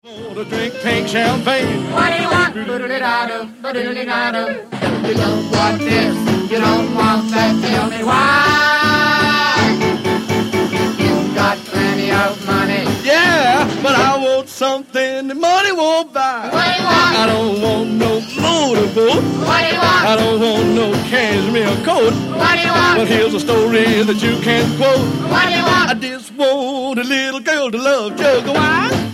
To drink pink champagne. What do you want? Ba-doodly-da-doo, you don't want this, you don't want that, tell me why. You've got plenty of money. Yeah, but I want something that money won't buy. What do you want? I don't want no motorboat. What do you want? I don't want no cashmere coat. What do you want? But here's a story that you can quote. What do you want? I just want a little girl to love Jug of Wine.